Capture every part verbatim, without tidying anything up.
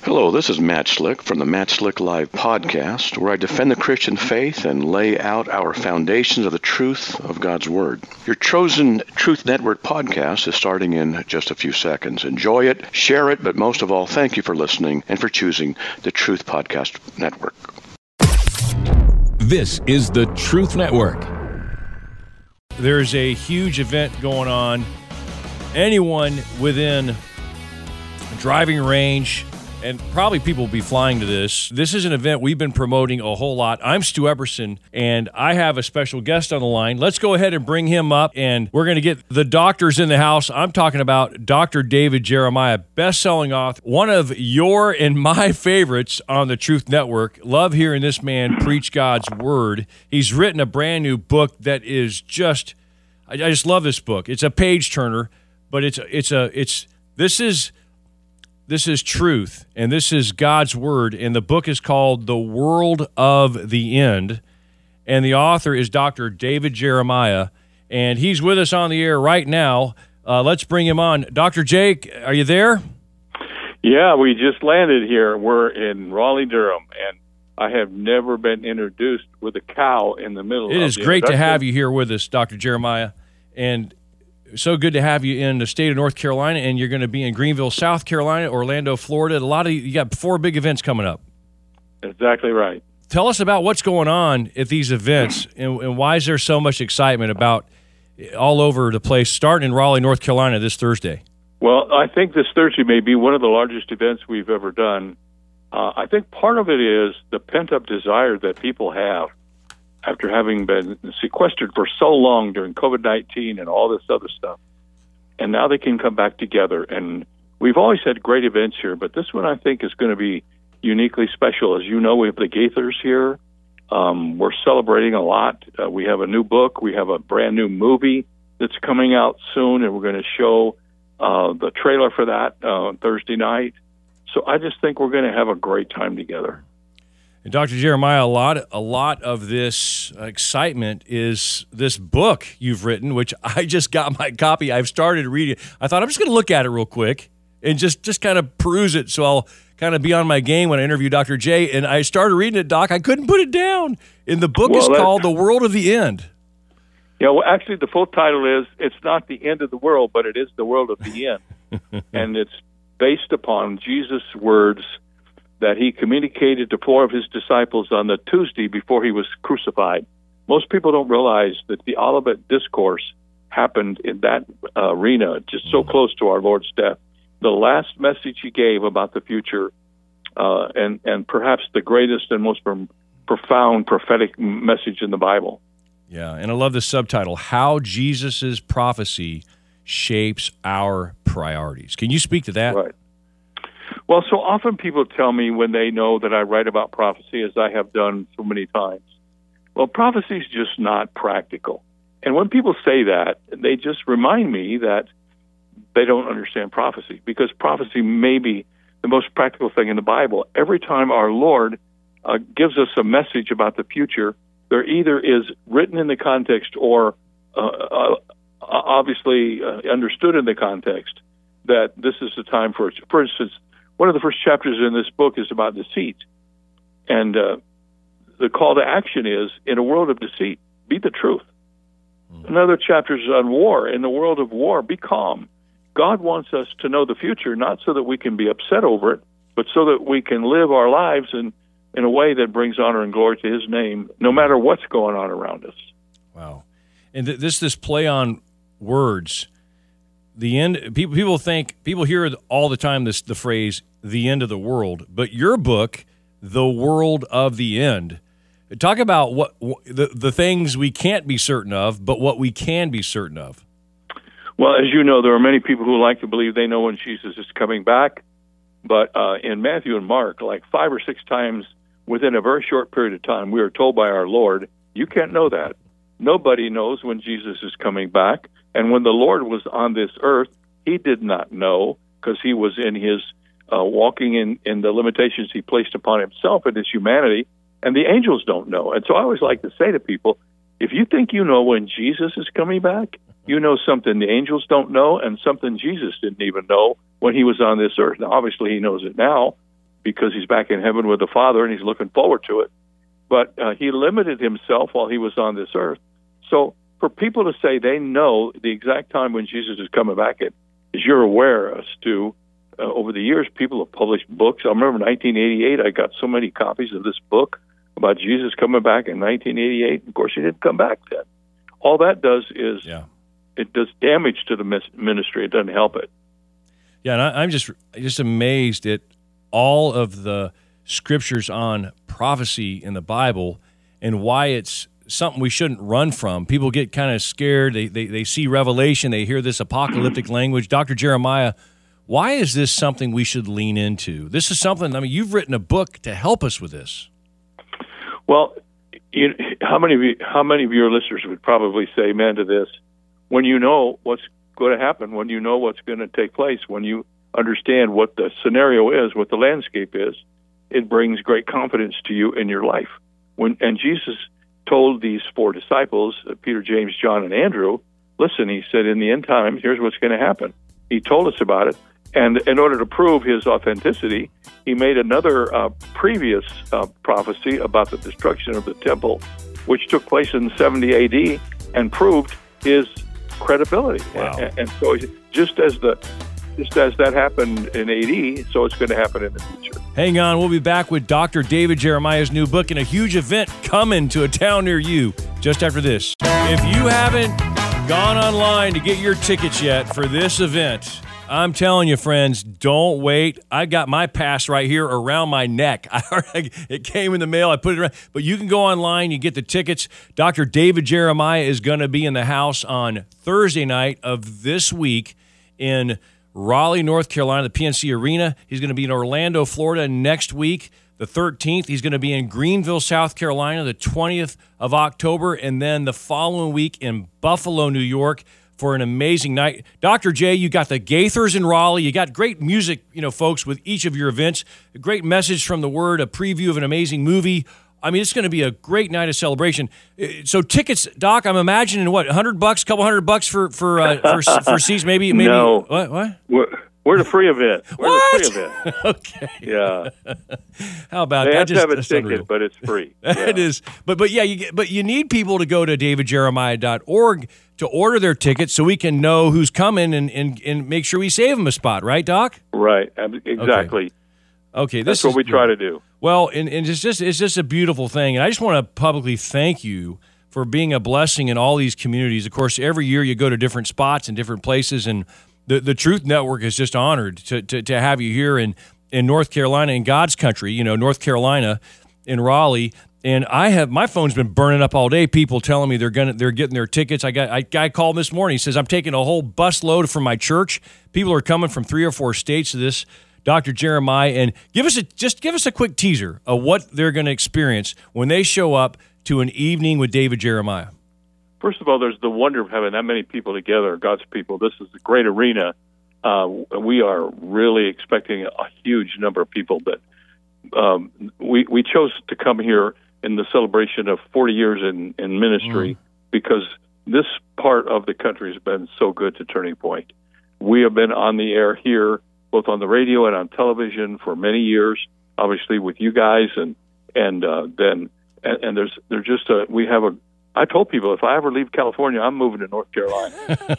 Hello, this is Matt Slick from the Matt Slick Live podcast, where I defend the Christian faith and lay out our foundations of the truth of God's Word. Your chosen Truth Network podcast is starting in just a few seconds. Enjoy it, share it, but most of all, thank you for listening and for choosing the Truth Podcast Network. This is the Truth Network. There's a huge event going on. Anyone within driving range, and probably people will be flying to this. This is an event we've been promoting a whole lot. I'm Stu Eberson, and I have a special guest on the line. Let's go ahead and bring him up, and we're going to get the doctors in the house. I'm talking about Doctor David Jeremiah, best-selling author, one of your and my favorites on the Truth Network. Love hearing this man preach God's Word. He's written a brand new book that is just, I, I just love this book. It's a page-turner, but it's it's a it's this is. This is truth, and this is God's Word, and the book is called The World of the End, and the author is Doctor David Jeremiah, and he's with us on the air right now. Uh, let's bring him on. Doctor Jake, are you there? Yeah, we just landed here. We're in Raleigh-Durham, and I have never been introduced with a cow in the middle of it. It is great to have you here with us, Doctor Jeremiah, and so good to have you in the state of North Carolina, and you're going to be in Greenville, South Carolina, Orlando, Florida. A lot of you got four big events coming up. Exactly right. Tell us about what's going on at these events, and, and why is there so much excitement about all over the place, starting in Raleigh, North Carolina this Thursday? Well, I think this Thursday may be one of the largest events we've ever done. Uh, I think part of it is the pent-up desire that people have after having been sequestered for so long during COVID nineteen and all this other stuff. And now they can come back together. And we've always had great events here, but this one I think is going to be uniquely special. As you know, we have the Gaithers here. Um, we're celebrating a lot. Uh, we have a new book. We have a brand new movie that's coming out soon, and we're going to show uh, the trailer for that uh, Thursday night. So I just think we're going to have a great time together. And Doctor Jeremiah, a lot, a lot of this excitement is this book you've written, which I just got my copy. I've started reading it. I thought I'm just going to look at it real quick and just, just kind of peruse it, so I'll kind of be on my game when I interview Doctor J. And I started reading it, Doc. I couldn't put it down. And the book well, is called The World of the End. Yeah, well, actually, the full title is, it's not the end of the world, but it is the world of the end. And it's based upon Jesus' words that he communicated to four of his disciples on the Tuesday before he was crucified. Most people don't realize that the Olivet Discourse happened in that uh, arena, just so close to our Lord's death. The last message he gave about the future, uh, and, and perhaps the greatest and most pr- profound prophetic message in the Bible. Yeah, and I love the subtitle, How Jesus' Prophecy Shapes Our Priorities. Can you speak to that? Right. Well, so often people tell me when they know that I write about prophecy, as I have done so many times, well, prophecy is just not practical. And when people say that, they just remind me that they don't understand prophecy, because prophecy may be the most practical thing in the Bible. Every time our Lord uh, gives us a message about the future, there either is written in the context or uh, uh, obviously uh, understood in the context that this is the time for it. For instance, one of the first chapters in this book is about deceit. And uh, the call to action is, in a world of deceit, be the truth. Mm. Another chapter is on war. In the world of war, be calm. God wants us to know the future, not so that we can be upset over it, but so that we can live our lives in, in a way that brings honor and glory to his name, no matter what's going on around us. Wow. And th- this this play on words, the end, people people think, people hear all the time this the phrase, the end of the world, but your book, The World of the End, talk about what, what the, the things we can't be certain of, but what we can be certain of. Well, as you know, there are many people who like to believe they know when Jesus is coming back, but uh, in Matthew and Mark, like five or six times within a very short period of time, we are told by our Lord, you can't know that. Nobody knows when Jesus is coming back, and when the Lord was on this earth, he did not know, because he was in his Uh, walking in, in the limitations he placed upon himself and his humanity, and the angels don't know. And so I always like to say to people, if you think you know when Jesus is coming back, you know something the angels don't know and something Jesus didn't even know when he was on this earth. Now, obviously, he knows it now because he's back in heaven with the Father and he's looking forward to it. But uh, he limited himself while he was on this earth. So for people to say they know the exact time when Jesus is coming back, and as you're aware, Stu, uh, over the years, people have published books. I remember in nineteen eighty-eight, I got so many copies of this book about Jesus coming back in nineteen eighty-eight. Of course, he didn't come back then. All that does is yeah. it does damage to the ministry. It doesn't help it. Yeah, and I, I'm just just amazed at all of the scriptures on prophecy in the Bible and why it's something we shouldn't run from. People get kind of scared. They, they they see Revelation. They hear this apocalyptic language. Doctor Jeremiah, why is this something we should lean into? This is something, I mean, you've written a book to help us with this. Well, you, how many of you, how many of your listeners would probably say amen to this? When you know what's going to happen, when you know what's going to take place, when you understand what the scenario is, what the landscape is, it brings great confidence to you in your life. When and Jesus told these four disciples, uh, Peter, James, John, and Andrew, listen, he said, in the end times, here's what's going to happen. He told us about it. And in order to prove his authenticity, he made another uh, previous uh, prophecy about the destruction of the temple, which took place in seventy A D, and proved his credibility. Wow. And, and so just as the just as that happened in A D, so it's going to happen in the future. Hang on, we'll be back with Doctor David Jeremiah's new book and a huge event coming to a town near you just after this. If you haven't gone online to get your tickets yet for this event, I'm telling you, friends, don't wait. I got my pass right here around my neck. I, it came in the mail. I put it around. But you can go online. You get the tickets. Doctor David Jeremiah is going to be in the house on Thursday night of this week in Raleigh, North Carolina, the P N C Arena. He's going to be in Orlando, Florida next week, the thirteenth. He's going to be in Greenville, South Carolina, the twentieth of October, and then the following week in Buffalo, New York, for an amazing night. Doctor J, you got the Gaithers in Raleigh. You got great music, you know, folks, with each of your events. A great message from the Word, a preview of an amazing movie. I mean, it's going to be a great night of celebration. So tickets, Doc, I'm imagining what, a hundred bucks, couple hundred bucks for for uh, for, for seats, maybe. Maybe. No, what? What? We're, we're the free event. We're what? the free event. Okay. Yeah. How about they that? have Just, to have a that's ticket, unreal. but it's free. Yeah. It is. But but yeah, you get, but you need people to go to david jeremiah dot org to order their tickets so we can know who's coming and, and, and make sure we save them a spot, right, Doc? Right. Exactly. Okay. Okay, this That's what is, we try to do. Well, and, and it's just it's just a beautiful thing, and I just want to publicly thank you for being a blessing in all these communities. Of course, every year you go to different spots and different places, and the the Truth Network is just honored to to, to have you here in, in North Carolina, in God's country, you know, North Carolina, in Raleigh. And I have my phone's been burning up all day. People telling me they're gonna they're getting their tickets. I got a guy called this morning. He says I'm taking a whole bus load from my church. People are coming from three or four states to this. Doctor Jeremiah, and give us a just give us a quick teaser of what they're going to experience when they show up to an evening with David Jeremiah. First of all, there's the wonder of having that many people together, God's people. This is a great arena. Uh, we are really expecting a huge number of people. But um, we we chose to come here in the celebration of forty years in, in ministry mm. because this part of the country has been so good to Turning Point. We have been on the air here, both on the radio and on television for many years, obviously with you guys, and and uh, then and, and there's there's just a we have a. I told people if I ever leave California, I'm moving to North Carolina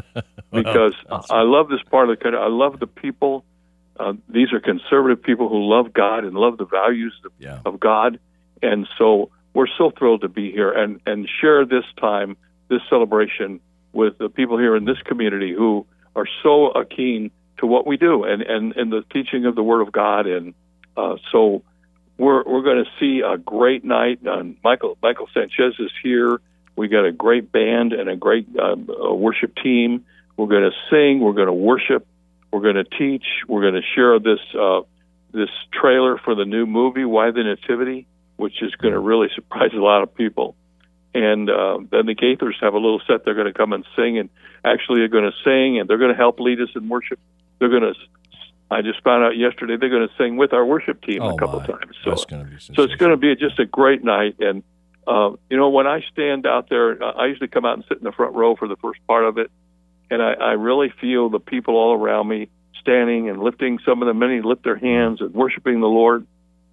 because well, I love this part of the country. I love the people. Uh, these are conservative people who love God and love the values of, yeah. of God, and so we're so thrilled to be here and and share this time, this celebration with the people here in this community who are so uh, keen to what we do and, and, and the teaching of the Word of God. And uh, so we're we're going to see a great night. Uh, Michael Michael Sanchez is here. We got a great band and a great uh, worship team. We're going to sing. We're going to worship. We're going to teach. We're going to share this uh, this trailer for the new movie, Why the Nativity, which is going to really surprise a lot of people. And uh, then the Gaithers have a little set. They're going to come and sing, and actually they're going to sing, and they're going to help lead us in worship. They're going to. I just found out yesterday they're going to sing with our worship team oh a couple my. times. So, That's gonna be so it's going to be just a great night. And uh, you know, when I stand out there, I usually come out and sit in the front row for the first part of it, and I, I really feel the people all around me standing and lifting. Some of the many lift their hands and worshiping the Lord.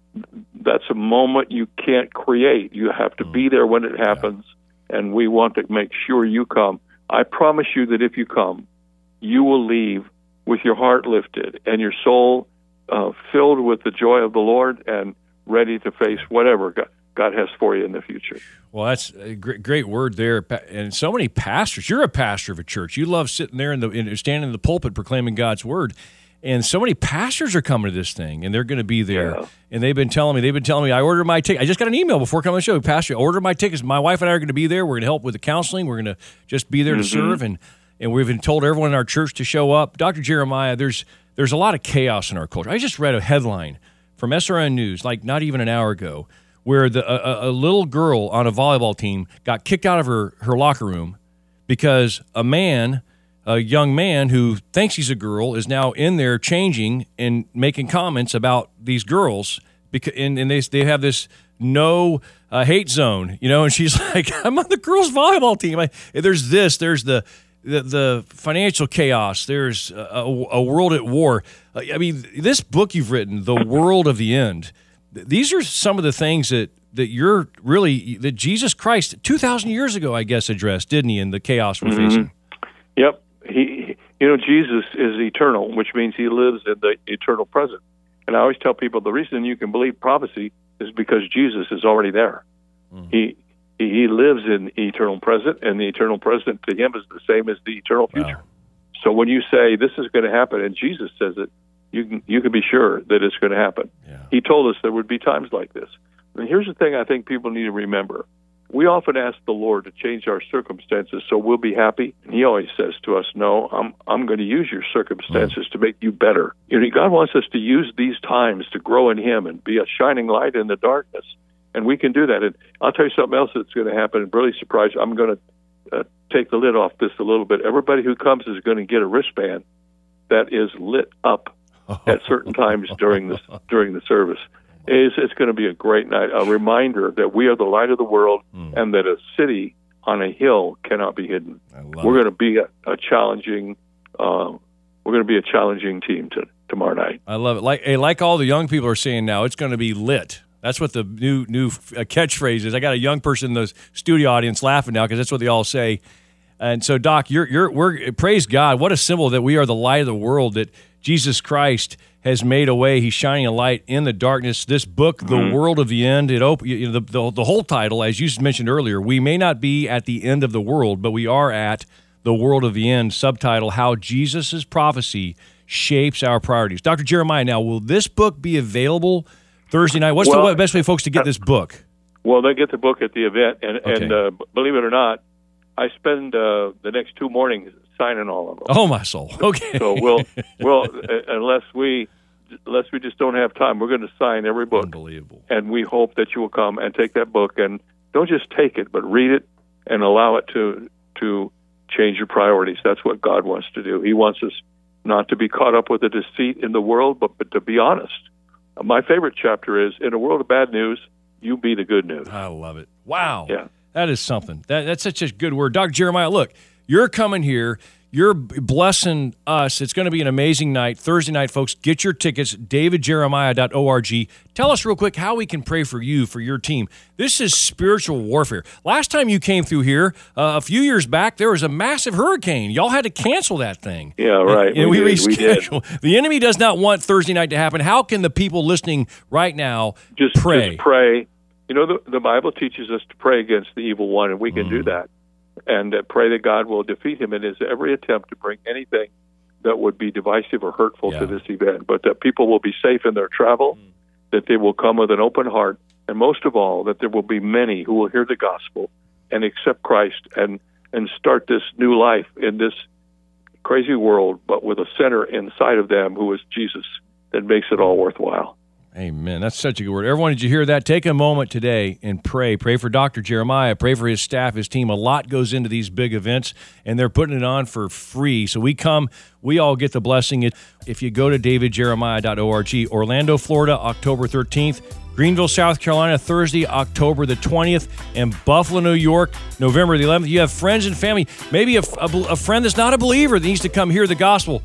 That's a moment you can't create. You have to be there when it happens, and we want to make sure you come. I promise you that if you come, you will leave with your heart lifted and your soul uh, filled with the joy of the Lord and ready to face whatever God, God has for you in the future. Well, that's a great, great word there. And so many pastors, you're a pastor of a church. You love sitting there in the in, standing in the pulpit proclaiming God's word. And so many pastors are coming to this thing, and they're going to be there. Yeah. And they've been telling me, they've been telling me, I ordered my ticket. I just got an email before coming on the show. Pastor, I ordered my tickets. My wife and I are going to be there. We're going to help with the counseling. We're going to just be there mm-hmm. to serve. And and we've been told everyone in our church to show up. Doctor Jeremiah, there's there's a lot of chaos in our culture. I just read a headline from S R N News, like not even an hour ago, where the a, a little girl on a volleyball team got kicked out of her, her locker room because a man, a young man who thinks he's a girl, is now in there changing and making comments about these girls, because and, and they they have this no uh, hate zone, you know, and she's like, I'm on the girls' volleyball team. I, there's this, there's the The, the financial chaos, there's a, a world at war. I mean, this book you've written, The World of the End, these are some of the things that, that you're really, that Jesus Christ, two thousand years ago, I guess, addressed, didn't he, in the chaos we're mm-hmm. facing? Yep. He, you know, Jesus is eternal, which means he lives in the eternal present. And I always tell people the reason you can believe prophecy is because Jesus is already there. Mm-hmm. He He lives in the eternal present, and the eternal present to him is the same as the eternal future. Wow. So when you say this is going to happen, and Jesus says it, you can you can be sure that it's going to happen. Yeah. He told us there would be times like this. And here's the thing I think people need to remember. We often ask the Lord to change our circumstances so we'll be happy. And he always says to us, no, I'm I'm going to use your circumstances mm. to make you better. You know, God wants us to use these times to grow in him and be a shining light in the darkness. And we can do that. And I'll tell you something else that's going to happen. I'm really surprised. I'm going to uh, take the lid off this a little bit. Everybody who comes is going to get a wristband that is lit up at certain times during the during the service. It's, it's going to be a great night, a reminder that we are the light of the world mm. and that a city on a hill cannot be hidden. We're going to be a, a challenging uh, we're going to be a challenging team to, tomorrow night. I love it. Like hey, like all the young people are saying now, it's going to be lit. That's what the new new uh, catchphrase is. I got a young person in the studio audience laughing now because that's what they all say. And so, Doc, you're you're we're praise God. What a symbol that we are the light of the world. That Jesus Christ has made a way. He's shining a light in the darkness. This book, mm-hmm. The World of the End, it op- you know, the, the the whole title, as you mentioned earlier. We may not be at the end of the world, but we are at the world of the end. Subtitle: How Jesus' prophecy shapes our priorities. Doctor Jeremiah, now will this book be available Thursday night? What's well, the best way, folks, to get this book? Well, they get the book at the event, and, okay. and uh, believe it or not, I spend uh, the next two mornings signing all of them. Oh, my soul. Okay. So we'll, we'll uh, unless we unless we just don't have time, we're going to sign every book. Unbelievable. And we hope that you will come and take that book, and don't just take it, but read it and allow it to to change your priorities. That's what God wants to do. He wants us not to be caught up with the deceit in the world, but, but to be honest. My favorite chapter is, in a world of bad news, you be the good news. I love it. Wow. Yeah. That is something. That, that's such a good word. Doctor Jeremiah, look, you're coming here. You're blessing us. It's going to be an amazing night. Thursday night, folks. Get your tickets, david jeremiah dot org. Tell us real quick how we can pray for you, for your team. This is spiritual warfare. Last time you came through here, uh, a few years back, there was a massive hurricane. Y'all had to cancel that thing. Yeah, right. And, and we, we rescheduled. We did. The enemy does not want Thursday night to happen. How can the people listening right now just pray? Just pray. You know, the, the Bible teaches us to pray against the evil one, and we can mm. do that. And uh, pray that God will defeat him in his every attempt to bring anything that would be divisive or hurtful yeah. to this event. But that people will be safe in their travel, mm. that they will come with an open heart, and most of all, that there will be many who will hear the gospel and accept Christ and, and start this new life in this crazy world, but with a center inside of them who is Jesus that makes it all worthwhile. Amen. That's such a good word. Everyone, did you hear that? Take a moment today and pray. Pray for Doctor Jeremiah. Pray for his staff, his team. A lot goes into these big events, and they're putting it on for free. So we come, we all get the blessing. If you go to david jeremiah dot org, Orlando, Florida, October thirteenth. Greenville, South Carolina, Thursday, October the twentieth. And Buffalo, New York, November the eleventh. You have friends and family, maybe a, a, a friend that's not a believer that needs to come hear the gospel.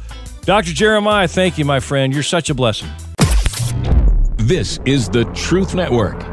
Doctor Jeremiah, thank you, my friend. You're such a blessing. This is the Truth Network.